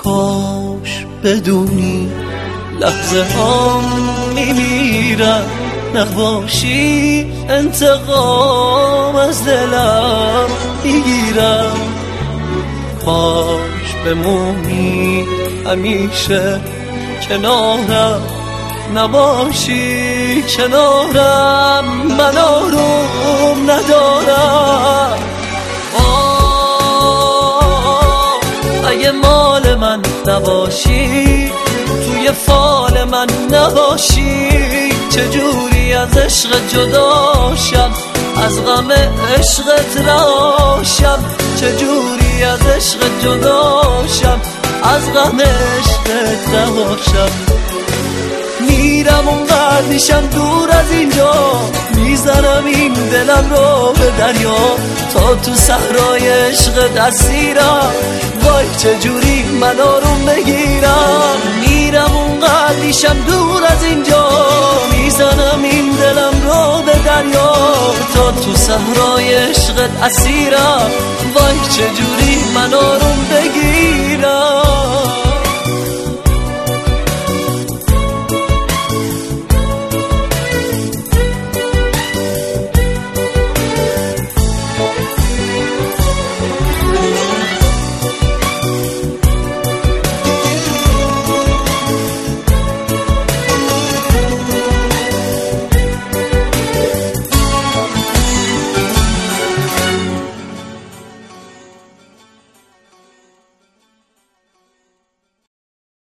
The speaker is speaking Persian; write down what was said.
کاش بدونی لحظه هم میمیرم، نباشی انتقام از دلم میگیرم. کاش بمونی همیشه کنارم، نباشی کنارم من آروم ندارم. اگه مال من نباشی، توی فال من نباشی، چجوری از عشق جداشم، از غم عشقت راشم، چجوری از عشق جداشم، از غم عشقت راشم. میرم اونقدر میشم دور از اینجا، میزنم این دلم رو به دریا، تا تو صحرای عشق دستیرم، وای چجوری من آروم بگیرم. میرم اونقدر میشم دور از اینجا، میزنم این دلم رو به دریا، تا تو صحرای عشق اسیرم، وای چجوری من آروم بگیرم.